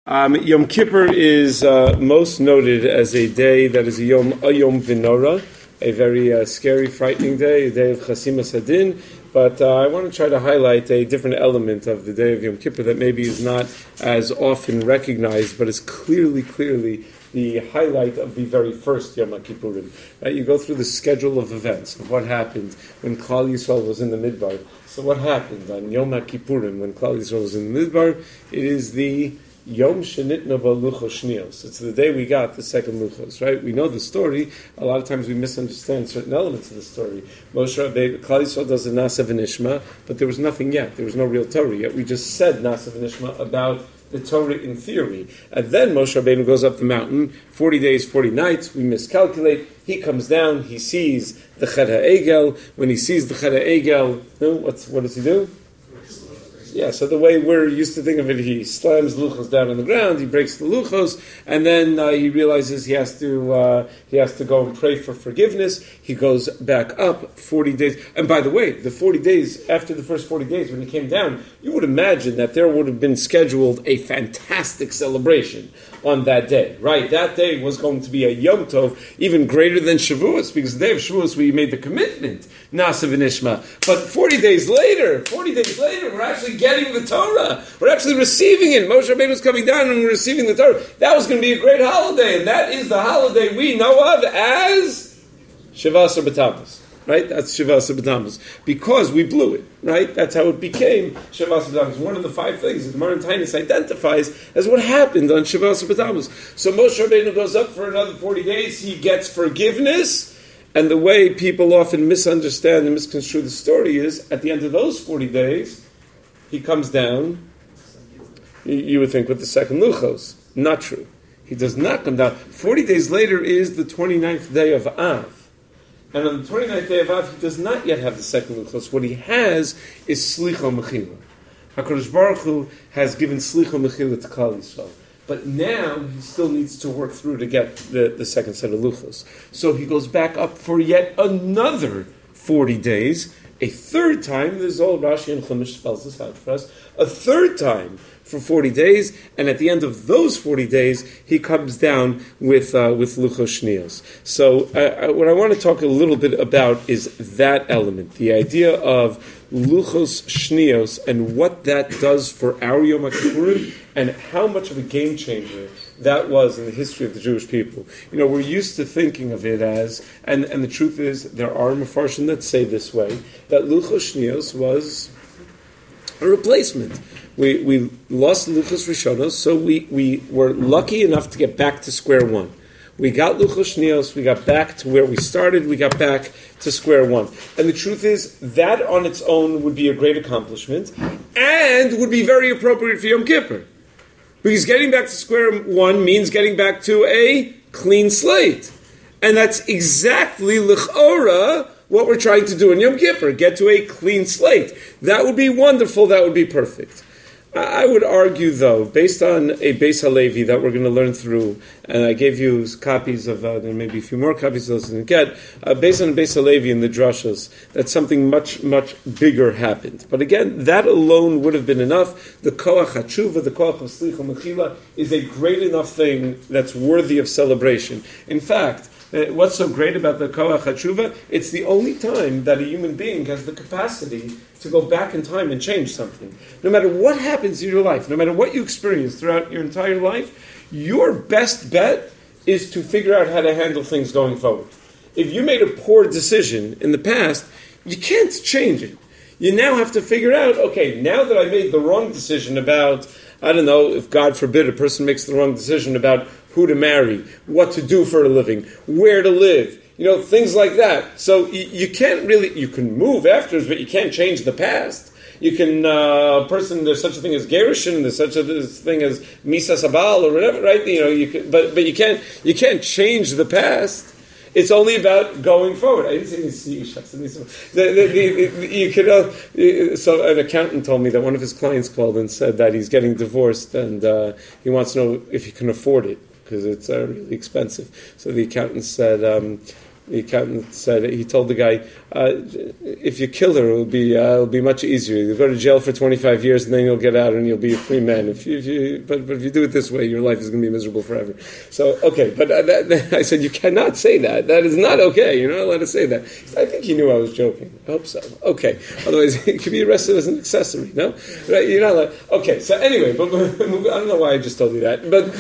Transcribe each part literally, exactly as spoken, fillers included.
Um, Yom Kippur is uh, most noted as a day that is a Yom, a Yom Vinora, a very uh, scary, frightening day, a day of Chasimas Hadin. But uh, I want to try to highlight a different element of the day of Yom Kippur that maybe is not as often recognized, but is clearly, clearly the highlight of the very first Yom Kippurim. Right? You go through the schedule of events of what happened when Klal Yisrael was in the Midbar. So what happened on Yom Kippurim when Klal Yisrael was in the Midbar? It is the Yom Shenitna Ba Luchos Shnios. It's the day we got the second Luchos, right? We know the story. A lot of times we misunderstand certain elements of the story. Moshe Rabbeinu, Klal Yisrael does a Nasa v'Nishma, but there was nothing yet. There was no real Torah yet. We just said Nasa v'Nishma about the Torah in theory. And then Moshe Rabbeinu goes up the mountain, forty days, forty nights, we miscalculate. He comes down, he sees the Chet HaEgel. When he sees the Chet HaEgel, no, what's, what does he do? Yeah, so the way we're used to think of it, he slams luchos down on the ground, he breaks the luchos, and then uh, he realizes he has to uh, he has to go and pray for forgiveness. He goes back up forty days. And by the way, the forty days, after the first forty days, when he came down, you would imagine that there would have been scheduled a fantastic celebration on that day, right? That day was going to be a Yom Tov, even greater than Shavuos, because the day of Shavuos we made the commitment, Nasa v'Nishma. But forty days later, forty days later, we're actually getting the Torah. We're actually receiving it. Moshe Rabbeinu was coming down and we're receiving the Torah. That was going to be a great holiday, and that is the holiday we know of as Shavasar B'Tammuz. Right? That's Shavasar B'Tammuz. Because we blew it. Right? That's how it became Shavasar B'Tammuz. One of the five things that the Gemara in Taanis identifies as what happened on Shavasar B'Tammuz. So Moshe Rabbeinu goes up for another forty days. He gets forgiveness. And the way people often misunderstand and misconstrue the story is, at the end of those forty days, he comes down, you would think with the second Luchos. Not true. He does not come down. forty days later is the twenty-ninth day of Av. And on the twenty-ninth day of Av, he does not yet have the second Luchos. What he has is Slicha Mechila. HaKadosh Baruch Hu has given Slicha Mechila to Klal Yisrael. But now he still needs to work through to get the, the second set of Luchos. So he goes back up for yet another forty days. A third time, this is all Rashi and Chumash spells this out for us, a third time for forty days, and at the end of those forty days, he comes down with uh, with Luchos Shnios. So uh, what I want to talk a little bit about is that element, the idea of Luchos Shnios and what that does for our Yom Kippurim and how much of a game changer that was in the history of the Jewish people. You know, we're used to thinking of it as, and, and the truth is, there are Mefarshim that say this way, that Luchos Shnios was a replacement. We we lost Luchos Rishonos, so we, we were lucky enough to get back to square one. We got Luchos Shnios, we got back to where we started, we got back to square one. And the truth is, that on its own would be a great accomplishment, and would be very appropriate for Yom Kippur. Because getting back to square one means getting back to a clean slate. And that's exactly l'chora what we're trying to do in Yom Kippur, get to a clean slate. That would be wonderful, that would be perfect. I would argue, though, based on a Beis Halevi that we're going to learn through, and I gave you copies of, uh, there may be a few more copies of those didn't get, uh, based on Beis Halevi in the drashos, that something much, much bigger happened. But again, that alone would have been enough. The koach hatshuva, the koach of slicha mechila, is a great enough thing that's worthy of celebration. In fact, Uh, what's so great about the Koach HaTshuva? It's the only time that a human being has the capacity to go back in time and change something. No matter what happens in your life, no matter what you experience throughout your entire life, your best bet is to figure out how to handle things going forward. If you made a poor decision in the past, you can't change it. You now have to figure out, okay, now that I made the wrong decision about, I don't know, if God forbid a person makes the wrong decision about who to marry, what to do for a living, where to live, you know, things like that. So you, you can't really, you can move afterwards, but you can't change the past. You can, uh, a person, there's such a thing as gerushin, there's such a thing as misa sabal or whatever, right? You know, you can, but but you can't you can't change the past. It's only about going forward. I didn't see the, the, the, you could. Uh, so an accountant told me that one of his clients called and said that he's getting divorced and uh, he wants to know if he can afford it because it's uh, really expensive. So the accountant said, um, The accountant said, he told the guy, uh, if you kill her, it'll be uh, it'll be much easier. You'll go to jail for twenty-five years, and then you'll get out, and you'll be a free man. If you, if you but, but if you do it this way, your life is going to be miserable forever. So, okay, but uh, that, that, I said, you cannot say that. That is not okay. You're not allowed to say that. I think he knew I was joking. I hope so. Okay. Otherwise, he could be arrested as an accessory, no? Right? You're not allowed. Okay, so anyway, but, I don't know why I just told you that, but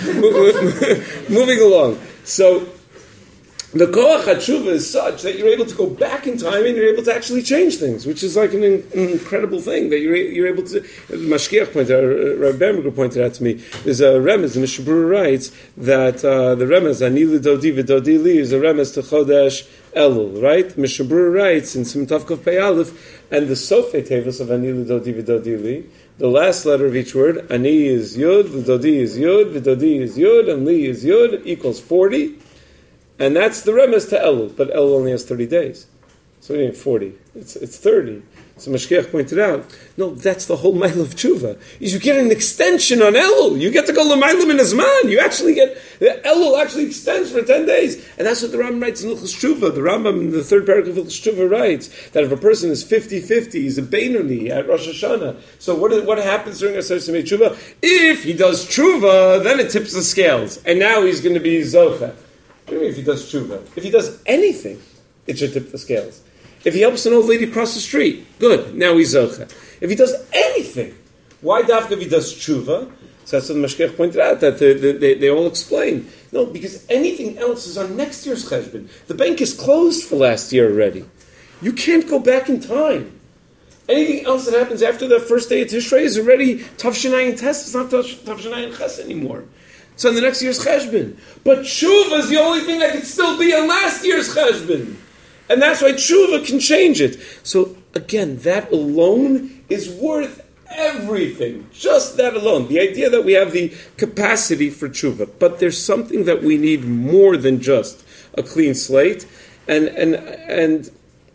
moving along. So, the koach hatshuva is such that you're able to go back in time and you're able to actually change things, which is like an, in, an incredible thing that you're, you're able to. Mashkiach pointed out, Rabbi Bernberger pointed out to me, there's a remez, the Mishnah Berurah writes that uh, the remez, ani l'dodi v'dodi li, is a remez to Chodesh Elul, right? Mishnah Berurah writes in Sim Tavkov Pei Aleph, and the Sofei Tevos of ani l'dodi v'dodi li, the last letter of each word, ani is Yud, v'dodi is Yud, v'dodi is Yud, and li is Yud, equals forty. And that's the remez to Elul, but Elul only has thirty days. So we need forty. It's it's thirty. So Mashkiach pointed out, no, that's the whole mile of tshuva. Is you get an extension on Elul. You get to go l'maylam in Azman. You actually get, the Elul actually extends for ten days. And that's what the Rambam writes in Hilchos Tshuva. The Rambam in the third paragraph of Hilchos Tshuva writes that if a person is fifty-fifty, he's a Beinoni at Rosh Hashanah. So what is, what happens during Asar Simei Tshuva? If he does tshuva, then it tips the scales. And now he's going to be Zocheh. What do you mean if he does tshuva? If he does anything, it should tip the scales. If he helps an old lady cross the street, good, now he's zocheh. If he does anything, why dafka if he does tshuva? So that's what the Mashkiach pointed out, that they, they, they all explain. No, because anything else is on next year's cheshbon. The bank is closed for last year already. You can't go back in time. Anything else that happens after the first day of Tishrei is already Tavshinai Tes. It's not Tavshinai Ches anymore. It's on the next year's cheshbon. But tshuva is the only thing that can still be on last year's cheshbon. And that's why tshuva can change it. So, again, that alone is worth everything. Just that alone. The idea that we have the capacity for tshuva. But there's something that we need more than just a clean slate. And and and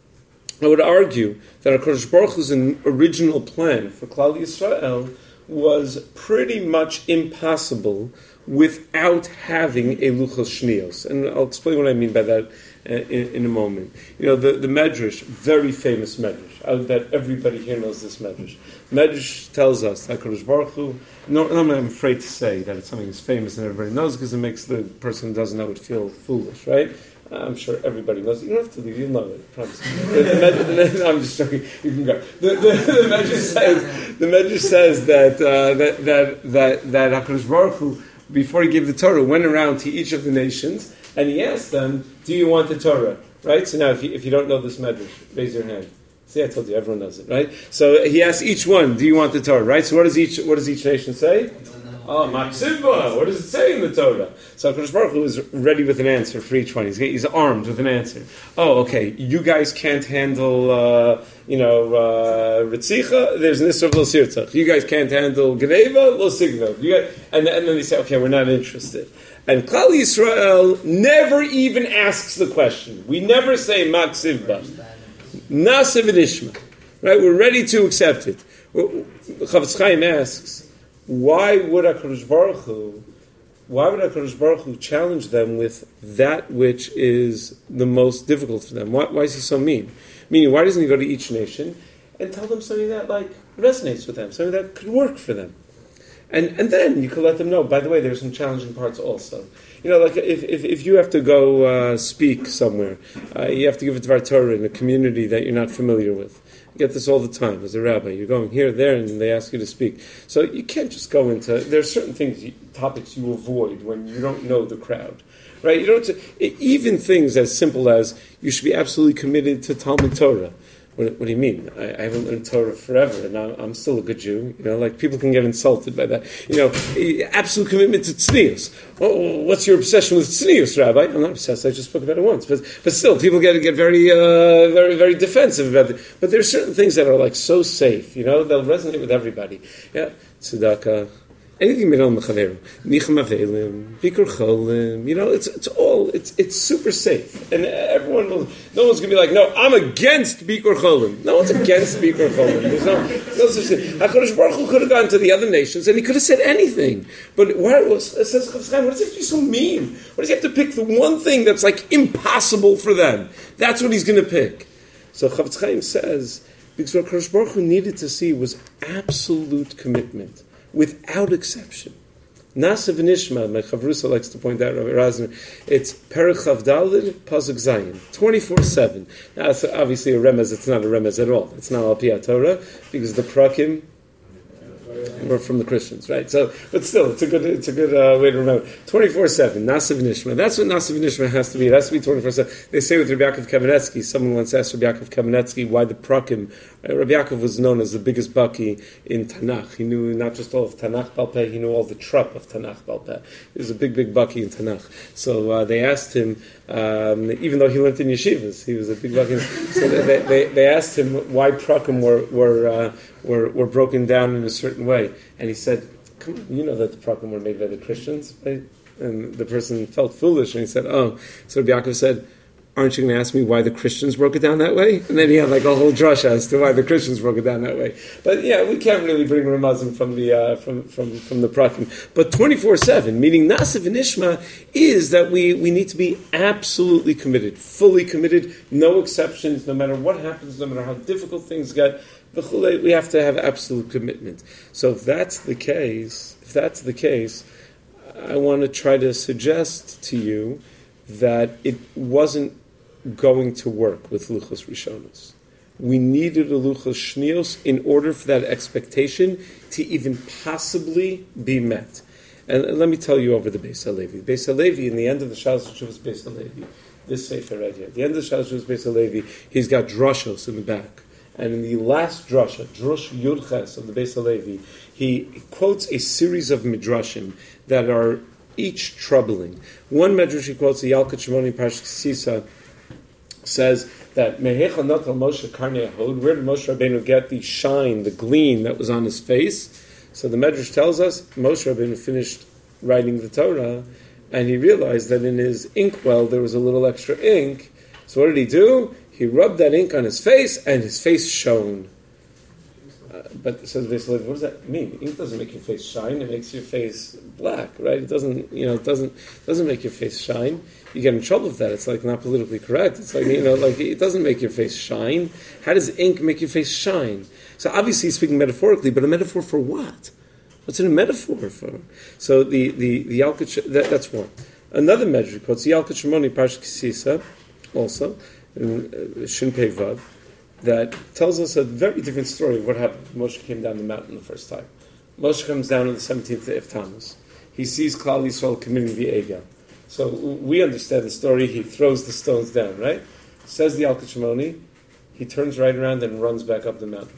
I would argue that HaKadosh Baruch Hu's original plan for Klal Yisrael was pretty much impossible without having a Luchos Shnios. And I'll explain what I mean by that uh, in, in a moment. You know, the, the Medrash, very famous Medrash. I bet everybody here knows this Medrash. Medrash tells us that HaKadosh Baruch Hu, no, no, I'm afraid to say that it's something that's famous and everybody knows because it makes the person who doesn't know it feel foolish, right? I'm sure everybody knows it. You don't have to leave. You'll know it. I promise. the, the, the, the, no, I'm just joking. You can go. The, the, the Medrash says the Medrash says that uh, that that that that HaKadosh Baruch Hu, before he gave the Torah, went around to each of the nations and he asked them, "Do you want the Torah?" Right. So now, if you if you don't know this Medrash, raise your hand. See, I told you, everyone knows it, right? So he asked each one, "Do you want the Torah?" Right. So what does each what does each nation say? Oh, Maksivba, what does it say in the Torah? So HaKadosh Baruch Hu is ready with an answer for each one. He's, he's armed with an answer. Oh, okay, you guys can't handle, uh, you know, uh, Ritzicha, there's an Isra of Lo Sirtzach. You guys can't handle Gneva, Lo Sigva. You guys, and, and then they say, okay, we're not interested. And Klal Yisrael never even asks the question. We never say Maksivba. Nasiv Nishma. Right, we're ready to accept it. Chavetz Chaim asks, Why would HaKadosh Baruch Hu, why would HaKadosh Baruch Hu challenge them with that which is the most difficult for them? Why, why is he so mean? Meaning, why doesn't he go to each nation and tell them something that like resonates with them, something that could work for them? And and then you could let them know, by the way, there's some challenging parts also. You know, like if if, if you have to go uh, speak somewhere, uh, you have to give a Dvar Torah in a community that you're not familiar with. You get this all the time as a rabbi. You're going here, there, and they ask you to speak. So you can't just go into... There are certain things, topics you avoid when you don't know the crowd. Right? You don't... Even things as simple as you should be absolutely committed to Talmud Torah. What, what do you mean? I, I haven't learned Torah forever, and I'm, I'm still a good Jew. You know, like people can get insulted by that. You know, absolute commitment to tznius. Oh, what's your obsession with tznius, Rabbi? I'm not obsessed. I just spoke about it once, but but still, people get get very uh, very very defensive about it. But there's certain things that are like so safe. You know, they'll resonate with everybody. Yeah, tzedakah. anything Midal Mechaveru, Nichem Avelim, Bikur Cholim, you know, it's it's all it's it's super safe, and everyone will. No one's gonna be like, no, I'm against Bikur Cholim. No one's against Bikur Cholim. There's no no such thing. Hakadosh Baruch Hu could have gone to the other nations and he could have said anything, but why? It says Chafetz Chaim, what does he have to be so mean? What does he have to pick the one thing that's like impossible for them? That's what he's going to pick. So Chafetz Chaim says, because what Hakadosh Baruch Hu needed to see was absolute commitment, without exception. Nasa v'nishma, my Chavrusa likes to point out, Rabbi Razner, it's Perek Chavdalid, Pasuk Zayin, twenty-four seven. Now, it's obviously a remez, it's not a remez at all. It's not Al Pi Torah, because the Prakim were from the Christians, right? So, but still, it's a good, it's a good uh, way to remember. twenty-four seven, Nasa v'nishma. That's what Nasa v'nishma has to be. It has to be twenty-four seven. They say with Rabbi Yaakov Kamenetsky, someone once asked Rabbi Yaakov Kamenetsky why the Prakim. Uh, Rabbi Yaakov was known as the biggest baki in Tanakh. He knew not just all of Tanakh Balpeh, he knew all the trup of Tanakh Balpeh. He was a big, big baki in Tanakh. So uh, they asked him, um, even though he learned in yeshivas, he was a big baki. So they, they, they asked him why Prakim were were, uh, were were broken down in a certain way, and he said, "Come on, you know that the Prakim were made by the Christians, right?" And the person felt foolish, and he said, "Oh." So Rabbi Yaakov said, "Aren't you going to ask me why the Christians broke it down that way?" And then he had like a whole drush as to why the Christians broke it down that way. But yeah, we can't really bring Ramazim from the uh, from from from the Prakim. But twenty-four seven, meaning Nasa v'nishma, is that we we need to be absolutely committed, fully committed, no exceptions, no matter what happens, no matter how difficult things get. We have to have absolute commitment. So if that's the case, if that's the case, I want to try to suggest to you that it wasn't going to work with Luchos Rishonos. We needed a Luchos Shnios in order for that expectation to even possibly be met. And, and let me tell you over the Beis HaLevi. Beis HaLevi, in the end of the Shalos Shuvas Beis HaLevi, this sefer right here, at the end of the Shalos Shuvas Beis HaLevi, he's got drashos in the back. And in the last drasha, Drush Yudches of the Beis HaLevi, he quotes a series of midrashim that are each troubling. One medrash he quotes, the Yalkut Shimoni Parshas Kisisa, says that Mehecha Natal Moshe Karnei Hod, where did Moshe Rabbeinu get the shine, the gleam that was on his face? So the medrash tells us Moshe Rabbeinu finished writing the Torah, and he realized that in his inkwell there was a little extra ink. So what did he do? He rubbed that ink on his face, and his face shone. Uh, but says basically, what does that mean? Ink doesn't make your face shine; it makes your face black, right? It doesn't, you know, it doesn't doesn't make your face shine. You get in trouble with that. It's like not politically correct. It's like, you know, like it doesn't make your face shine. How does ink make your face shine? So obviously, he's speaking metaphorically, but a metaphor for what? What's it a metaphor for? So the the the Yalkut, that, that's one. Another medrash quotes the Yalkut Shimoni Parshas Kisisa, also. In Shin Pei Vav, that tells us a very different story of what happened when Moshe came down the mountain the first time. Moshe comes down on the seventeenth day of Tammuz. He sees Klal Yisrael committing the Egel. So we understand the story. He throws the stones down, right? Says the Yalkut Shimoni, he turns right around and runs back up the mountain.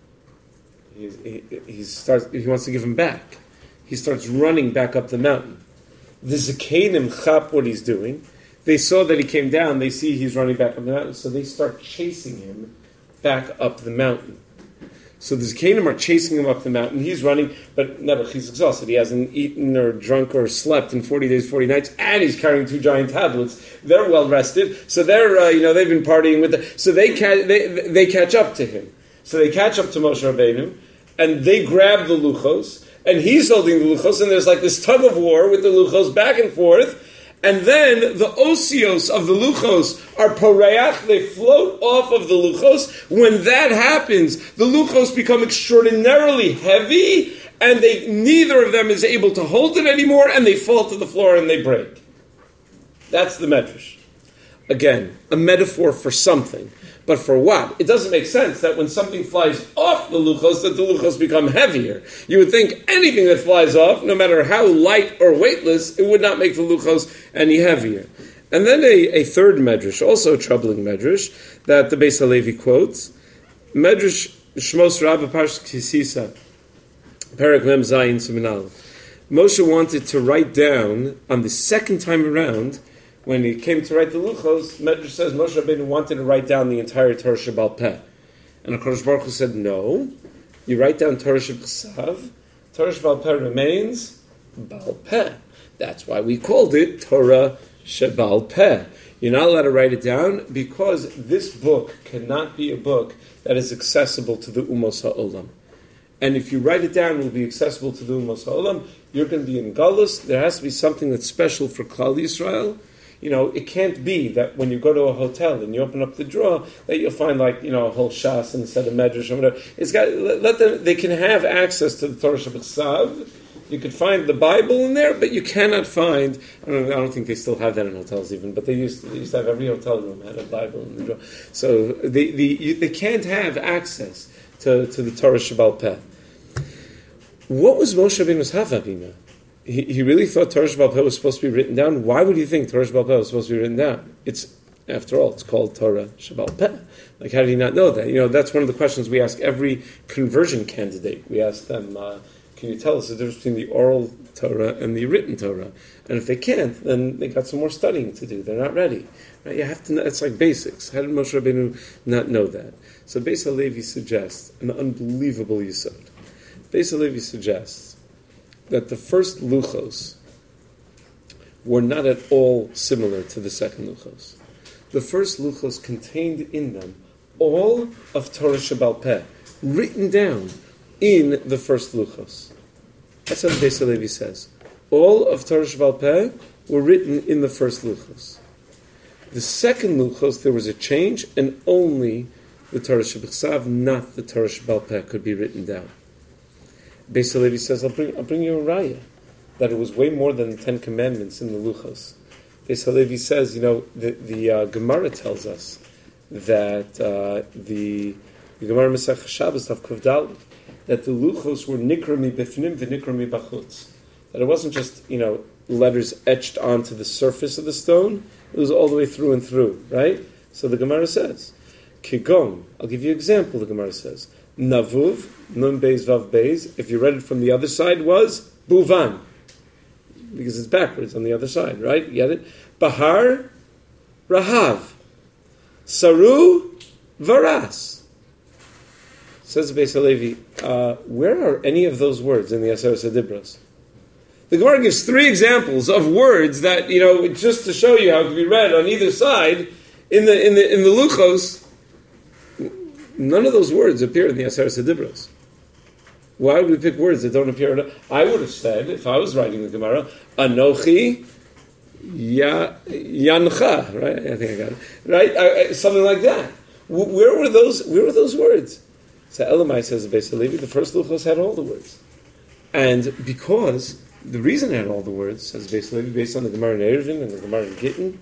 He, he, he starts. He wants to give him back. He starts running back up the mountain. The Zakanim chap what he's doing. They saw that he came down, they see he's running back up the mountain, so they start chasing him back up the mountain. So the Zakanim are chasing him up the mountain, he's running, but never, he's exhausted. He hasn't eaten or drunk or slept in forty days, forty nights, and he's carrying two giant tablets. They're well rested, so they're, uh, you know, they've been partying with the, so they, ca- they they catch up to him. So they catch up to Moshe Rabbeinu, and they grab the luchos, and he's holding the luchos, and there's like this tug of war with the luchos back and forth. And then the osios of the luchos are poreach, they float off of the luchos. When that happens, the luchos become extraordinarily heavy, and they neither of them is able to hold it anymore, and they fall to the floor and they break. That's the medrash. Again, a metaphor for something. But for what? It doesn't make sense that when something flies off the luchos, that the luchos become heavier. You would think anything that flies off, no matter how light or weightless, it would not make the luchos any heavier. And then a, a third medrash, also a troubling medrash, that the Beis HaLevi quotes, medrash Shmos Rabbah Parshas Kisisa, Perek Mem Zayin Siman Aleph. Moshe wanted to write down on the second time around. When he came to write the Luchos, Medrash says Moshe Rabbeinu wanted to write down the entire Torah Shebal Peh. And HaKadosh Baruch Hu said, no, you write down Torah Shebchsav, Torah Shebal Peh remains Bal Peh. That's why we called it Torah Shebal Peh. You're not allowed to write it down because this book cannot be a book that is accessible to the Umos HaOlam. And if you write it down, it will be accessible to the Umos HaOlam. You're going to be in Galus. There has to be something that's special for Klal Yisrael. You know, it can't be that when you go to a hotel and you open up the drawer that you'll find like, you know, a whole shas instead of medrash or whatever. It's got, let them, they can have access to the Torah Shabbat. You could find the Bible in there, but you cannot find, I don't, I don't think they still have that in hotels even, but they used to, they used to have every hotel room had a Bible in the drawer. So they, the, you, they can't have access to, to the Torah Shebal Peh. What was Moshe Rabbeinu's Havamina? He, he really thought Torah Shebal Peh was supposed to be written down. Why would he think Torah Shebal Peh was supposed to be written down? It's, after all, it's called Torah Shebal Peh. Like, how did he not know that? You know, that's one of the questions we ask every conversion candidate. We ask them, uh, can you tell us the difference between the oral Torah and the written Torah? And if they can't, then they got some more studying to do. They're not ready. Right? You have to know, it's like basics. How did Moshe Rabbeinu not know that? So Beis HaLevi suggests an unbelievable yesod. Beis HaLevi suggests that the first luchos were not at all similar to the second luchos. The first luchos contained in them all of Torah Shebal Peh, written down in the first luchos. That's what Beis HaLevi says. All of Torah Shebal Peh were written in the first luchos. The second luchos, there was a change, and only the Torah Shebechsav, not the Torah Shebal Peh, could be written down. Beis HaLevi says, I'll bring, I'll bring you a raya, that it was way more than the Ten Commandments in the Luchos. Beis HaLevi says, you know, the, the uh, Gemara tells us that uh, the, the Gemara Masech Shabbos of Kuvdal, that the Luchos were nikra mi bifnim v'nikra mi bachutz. That it wasn't just, you know, letters etched onto the surface of the stone, it was all the way through and through, right? So the Gemara says, Kigon, I'll give you an example, the Gemara says, Navuv, Nun Beis Vav Beis, if you read it from the other side, was Buvan. Because it's backwards on the other side, right? You get it? Bahar, Rahav. Saru, Varas. Says Beis HaLevi, uh, where are any of those words in the Aseret Dibros? The Gemara gives three examples of words that, you know, just to show you how it can be read on either side, in the in the in the Luchos, none of those words appear in the Aseret Dibros. Why would we pick words that don't appear? In, I would have said, if I was writing the Gemara, Anochi ya, Yancha, right? I think I got it. Right? Uh, something like that. Where were those, where were those words? So Elamai says, Beis HaLevi, the first Luchos had all the words. And because, the reason it had all the words, says Beis HaLevi, based on the Gemara in Eruvin and the Gemara in Gittin,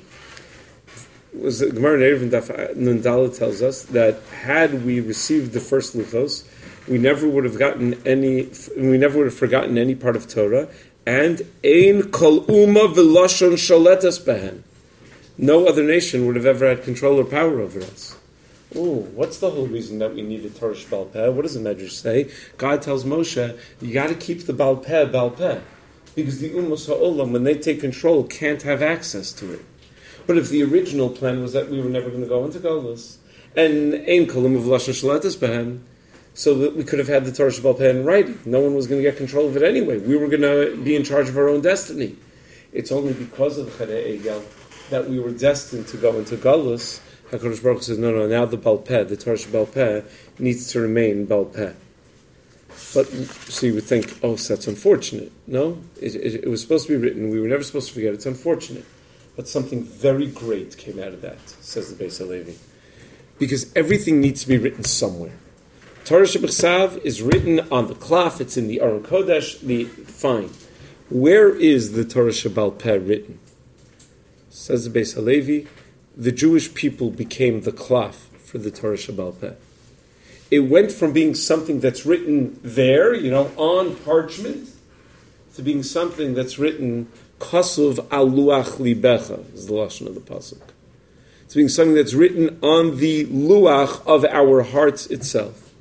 was the Gemara in Eruvin Daf Nun Daled tells us that had we received the first Luchos, we never would have gotten any, we never would have forgotten any part of Torah, and ein kol uma v'lashon sholetas behen. No other nation would have ever had control or power over us. Oh, what's the whole reason that we needed Torah Shebal Peh? What does the Medrash say? God tells Moshe, you got to keep the Bal Peh, Bal Peh. Because the Umos HaOlam, when they take control, can't have access to it. But if the original plan was that we were never going to go into Golus, and ein kolum of lashon shalatas behen, so that we could have had the Torah Shebal Peh in writing. No one was going to get control of it anyway. We were going to be in charge of our own destiny. It's only because of the Chedei Egel that we were destined to go into Golus. HaKadosh Baruch Hu says, no, no, now the Bal Peh, the Torah Shebal Peh, needs to remain Bal Peh. But, so you would think, oh, so that's unfortunate. No, it, it, it was supposed to be written. We were never supposed to forget. It's unfortunate. But something very great came out of that, says the Beis HaLevi. Because everything needs to be written somewhere. Torah Shebechsav is written on the cloth. It's in the Aron Kodesh. The fine. Where is the Torah Shebal Peh written? Says the Beis HaLevi, the Jewish people became the cloth for the Torah Shebal Peh. It went from being something that's written there, you know, on parchment, to being something that's written Kasuv al luach libecha, is the lashon of the pasuk. It's being something that's written on the luach of our hearts itself.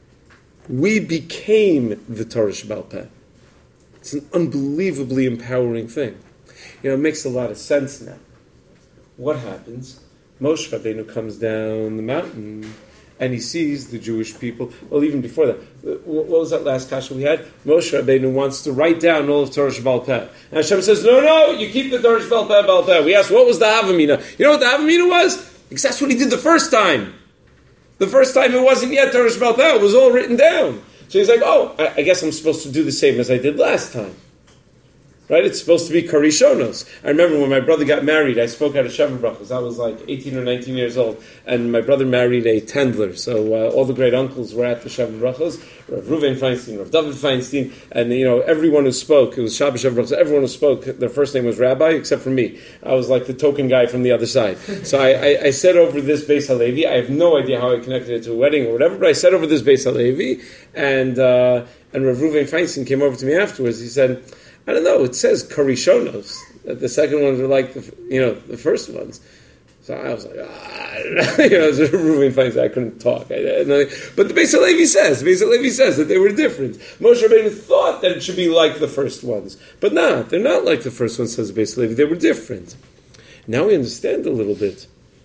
We became the Torah Shebal Peh. It's an unbelievably empowering thing. You know, it makes a lot of sense now. What happens? Moshe Rabbeinu comes down the mountain, and he sees the Jewish people. Well, even before that, what was that last kasha we had? Moshe Rabbeinu wants to write down all of Torah Sheba'al Peh. And Hashem says, no, no, you keep the Torah Sheba'al Peh, Ba'al Peh. We asked, what was the Havamina? You know what the Havamina was? Because that's what he did the first time. The first time it wasn't yet Torah Sheba'al Peh. It was all written down. So he's like, oh, I, I guess I'm supposed to do the same as I did last time. Right? It's supposed to be Karishonos. I remember when my brother got married, I spoke at a Sheva Brachos. I was like eighteen or nineteen years old, and my brother married a Tendler. So uh, all the great uncles were at the Sheva Brachos. Rav Reuven Feinstein, Rav David Feinstein, and you know everyone who spoke. It was Shabbat Sheva Brachos. Everyone who spoke, their first name was Rabbi, except for me. I was like the token guy from the other side. So I, I, I said over this Beis Halevi. I have no idea how I connected it to a wedding or whatever, but I said over this Beis Halevi, and uh, and Rav Reuven Feinstein came over to me afterwards. He said, I don't know, it says Karishonos. The second ones are like the, you know, the first ones. So I was like, ah, I don't know. You know, it was Reuven Feinstein, I couldn't talk. I, I, but the Beis Halevi says, the Beis Halevi says that they were different. Moshe Rabbeinu thought that it should be like the first ones. But no, they're not like the first ones, says the Beis Halevi. They were different. Now we understand a little bit.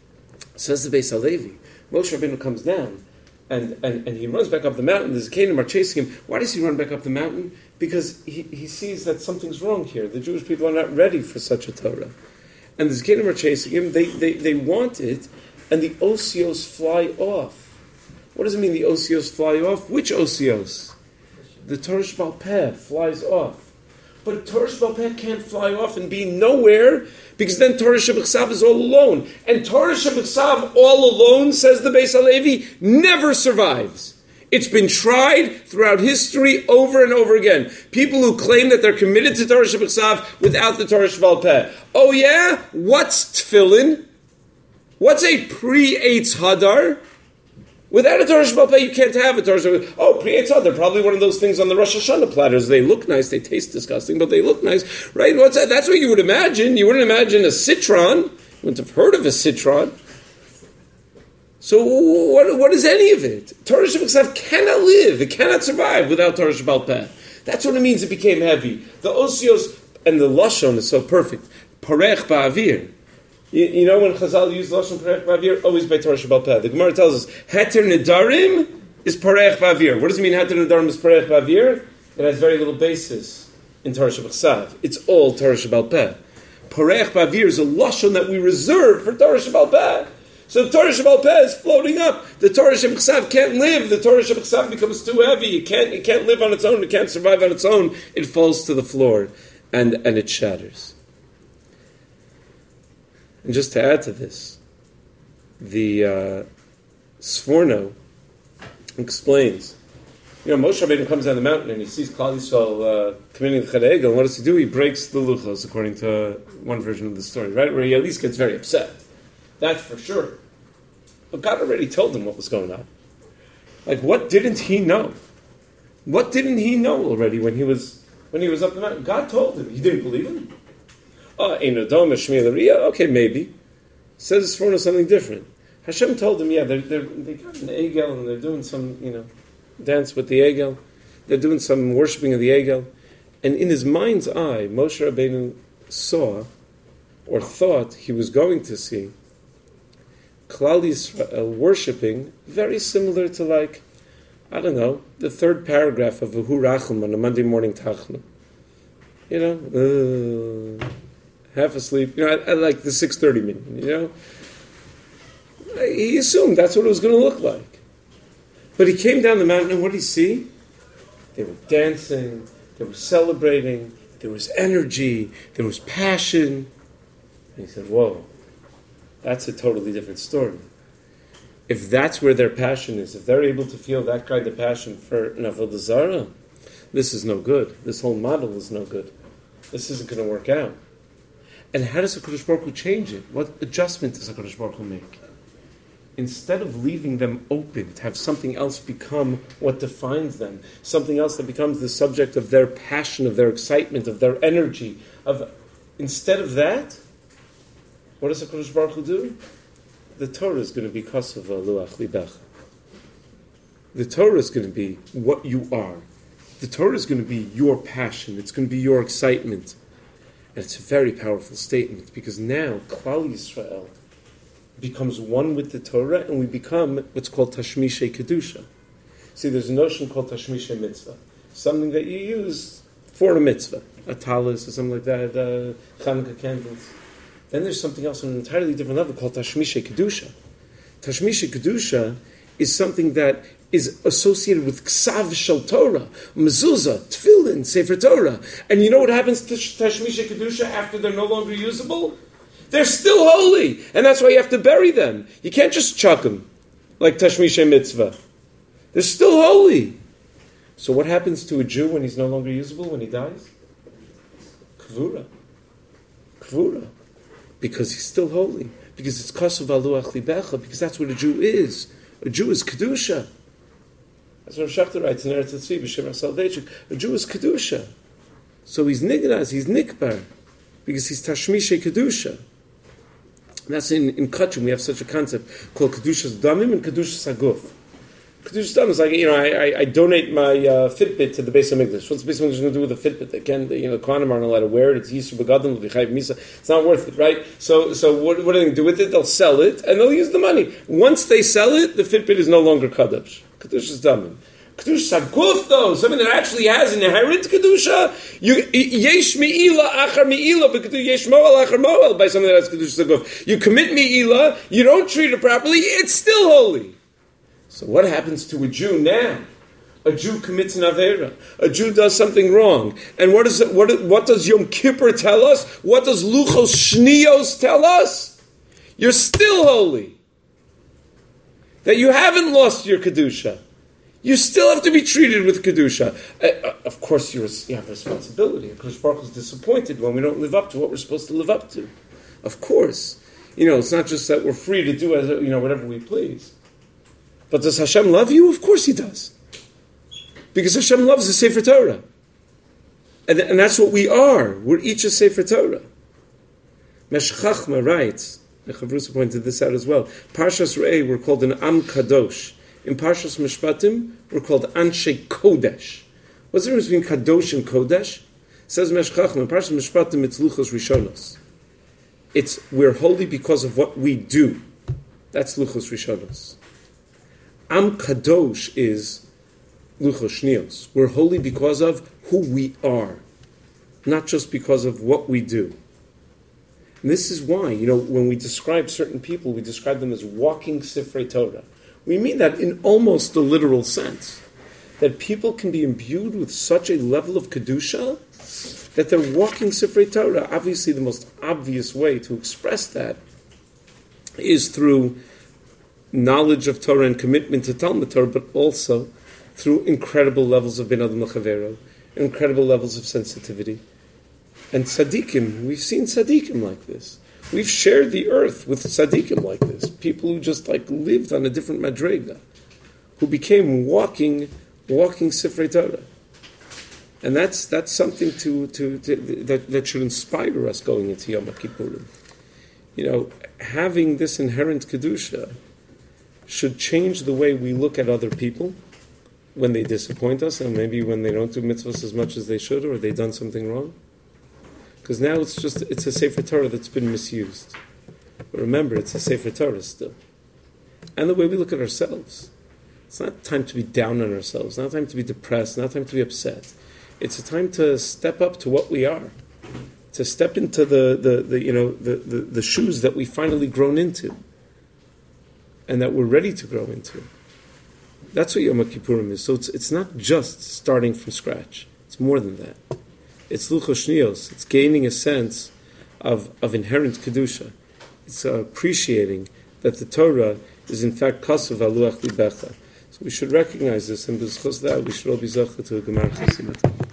Says the Beis Halevi, Moshe Rabbeinu comes down. And, and, and he runs back up the mountain. The Zakanim are chasing him. Why does he run back up the mountain? Because he, he sees that something's wrong here. The Jewish people are not ready for such a Torah. And the Zakanim are chasing him. They, they, they want it, and the osios fly off. What does it mean the osios fly off? Which osios? The Torah Sheba'al Peh flies off. But Torah Sheba'al Peh can't fly off and be nowhere, because then Torah Shebechsav is all alone. And Torah Shebechsav all alone, says the Beis Halevi, never survives. It's been tried throughout history over and over again. People who claim that they're committed to Torah Shebechsav without the Torah Sheba'al Peh. Oh yeah? What's tefillin? What's a pre-Eitz Hadar? Without a Torah Sheba'al Peh, you can't have a Torah Sheba'al Peh. Oh, pre-Eitz Hadar, probably one of those things on the Rosh Hashanah platters. They look nice, they taste disgusting, but they look nice. Right? What's that? That's what you would imagine. You wouldn't imagine a citron. You wouldn't have heard of a citron. So what, what is any of it? Torah Shebechsav cannot live. It cannot survive without Torah Sheba'al Peh. That's what it means it became heavy. The osios and the lashon is so perfect. Parech ba'avir. You, you know when Chazal use lashon parech ba'avir? Always by Torah Sheba'al Peh. The Gemara tells us, heter nedarim is parech ba'avir. What does it mean heter nedarim is parech ba'avir? It has very little basis in Torah Shebechsav. It's all Torah Sheba'al Peh. Parech ba'avir is a lashon that we reserve for Torah Sheba'al Peh. So the Torah Sheba'al Peh is floating up. The Torah Shebechsav can't live. The Torah Shebechsav becomes too heavy. It can't, it can't live on its own. It can't survive on its own. It falls to the floor and, and it shatters. And just to add to this, the uh, Sforno explains, you know, Moshe Rabbeinu comes down the mountain and he sees Klal Yisrael uh, committing the Chad Egel, and what does he do? He breaks the luchos, according to one version of the story, right? Where he at least gets very upset. That's for sure. But God already told him what was going on. Like, what didn't he know? What didn't he know already when he was when he was up the mountain? God told him. He didn't believe him. Oh, Einodom Shmiel. Okay, maybe. Says for something different. Hashem told him, yeah, they're, they're, they got an Egel and they're doing some, you know, dance with the Egel. They're doing some worshipping of the Egel. And in his mind's eye, Moshe Rabbeinu saw or thought he was going to see Klal Yisrael worshipping very similar to, like, I don't know, the third paragraph of V'hu Rachum on a Monday morning Tachna. You know, uh, half asleep. You know, I, I like the six thirty minute. You know, he assumed that's what it was going to look like. But he came down the mountain, and what did he see? They were dancing. They were celebrating. There was energy. There was passion. And he said, "Whoa, that's a totally different story. If that's where their passion is, if they're able to feel that kind of passion for Avodah Zarah, this is no good. This whole model is no good. This isn't going to work out." And how does HaKadosh Baruch Hu change it? What adjustment does HaKadosh Baruch Hu make? Instead of leaving them open to have something else become what defines them, something else that becomes the subject of their passion, of their excitement, of their energy, of instead of that, what does HaKadosh Baruch Hu do? The Torah is going to be Kosav Luach Libecha. The Torah is going to be what you are. The Torah is going to be your passion. It's going to be your excitement. And it's a very powerful statement, because now Klal Yisrael becomes one with the Torah, and we become what's called Tashmishe Kedusha. See, there's a notion called Tashmishe Mitzvah, something that you use for a mitzvah, a talis or something like that, uh, Hanukkah candles. Then there's something else on an entirely different level called Tashmishe Kedusha. Tashmishe Kedusha is something that is associated with Ksav Shel Torah, Mezuzah, Tefillin, Sefer Torah. And you know what happens to Tashmishe Kedusha after they're no longer usable? They're still holy, and that's why you have to bury them. You can't just chuck them like Tashmishe Mitzvah. They're still holy. So what happens to a Jew when he's no longer usable, when he dies? Kvura. Kvura. Because he's still holy. Because it's Kasav Aluach Libecha, because that's what a Jew is. A Jew is Kedusha. That's what Shachter writes in Eretz Tzvi, B'Shem Saldeichik. A Jew is Kedusha. So he's Nignaz, he's Nikbar, because he's Tashmishe Kedusha. That's in, in Kachum, we have such a concept called Kedushas Damim and Kedushas Haguf. Kedushas Damim is like, you know, I, I, I donate my uh, Fitbit to the Beis HaMikdash. What's the Beis HaMikdash going to do with the Fitbit? They can, you know, the Kohanim aren't allowed to wear it. It's Yisur Begadim, L'Chayv Misa. It's not worth it, right? So, so what, what are they going to do with it? They'll sell it, and they'll use the money. Once they sell it, the Fitbit is no longer Kadosh. Kedushas Damim. Kedusha Haguf, though, something that actually has inherent Kedusha, you, yesh mi'ila achar mi'ila, but yesh mo'al achar mo'al, by something that has Kedusha Haguf. You commit mi'ila, you don't treat it properly, it's still holy. So what happens to a Jew now? A Jew commits an Aveira. A Jew does something wrong. And what, is it, what, what does Yom Kippur tell us? What does Luchos Shnios tell us? You're still holy. That you haven't lost your Kedusha. You still have to be treated with Kedusha. Uh, uh, of course, you're, you have a responsibility. Of course, Baruch is disappointed when we don't live up to what we're supposed to live up to. Of course. You know, it's not just that we're free to do as, you know, whatever we please. But does Hashem love you? Of course He does. Because Hashem loves the Sefer Torah. And, and that's what we are. We're each a Sefer Torah. Meshech Chachma writes, Chavrusa pointed this out as well, Parshas Re'eh, we're called an Am Kadosh. In Parshas Mishpatim, we're called Anshe Kodesh. What's the difference between Kadosh and Kodesh? Says Meshech Chachma, in Parshas Mishpatim, it's Luchos Rishonos. It's, we're holy because of what we do. That's Luchos Rishonos. Am Kadosh is Luchos Shnios. We're holy because of who we are, not just because of what we do. And this is why, you know, when we describe certain people, we describe them as walking Sifrei Torah. We mean that in almost the literal sense, that people can be imbued with such a level of Kedusha that they're walking Sifrei Torah. Obviously, the most obvious way to express that is through knowledge of Torah and commitment to Talmud Torah, but also through incredible levels of Bin Adam L'Chavero, incredible levels of sensitivity. And tzaddikim, we've seen tzaddikim like this. We've shared the earth with tzaddikim like this. People who just like lived on a different madrega, who became walking, walking Sifrei Torah. And that's that's something to, to, to that, that should inspire us going into Yom Kippurim. You know, having this inherent Kedusha should change the way we look at other people when they disappoint us, and maybe when they don't do mitzvahs as much as they should, or they've done something wrong. Because now it's just, it's a Sefer Torah that's been misused. But remember, it's a Sefer Torah still. And the way we look at ourselves. It's not time to be down on ourselves, not time to be depressed, not time to be upset. It's a time to step up to what we are. To step into the, the, the you know, the, the, the shoes that we've finally grown into. And that we're ready to grow into. That's what Yom Kippurim is. So it's, it's not just starting from scratch. It's more than that. It's Luchos Shnios. It's gaining a sense of, of inherent Kedusha. It's uh, appreciating that the Torah is in fact Kasav Aluach Libecha. So we should recognize this, and because of that, we should all be Zocheh to a Gemar Chasimat.